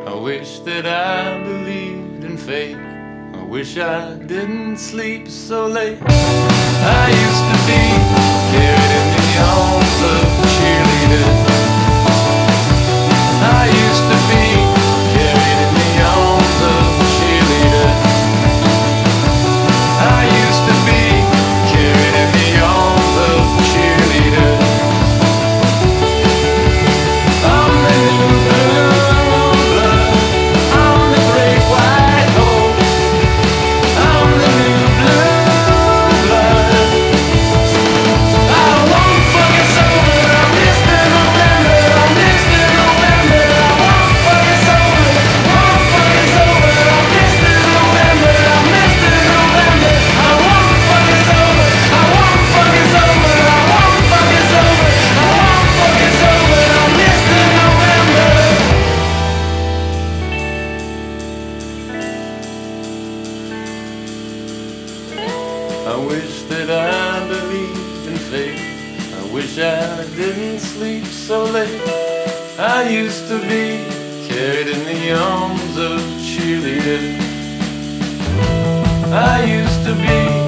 I wish that I believed in fate. I wish I didn't sleep so late. I used to be carried in the arms of cheerleaders. I used to be carried in the arms of cheerleaders. I used to be carried in the arms of cheerleaders. I'm the new blue blood. I'm the great white hope. I'm the new blue blood. I won't fucking sober. I'm Mr. November. I'm Mr. November. I won't fucking sober. Won't fucking sober. I'm Mr. November. I'm Mr. November. I won't fucking sober. I won't fucking sober. I won't fucking sober. I won't fucking sober. I'm Mr. November. I wish that I believed in fate. I wish I didn't sleep so late. I used to be carried in the arms of cheerleaders. I used to be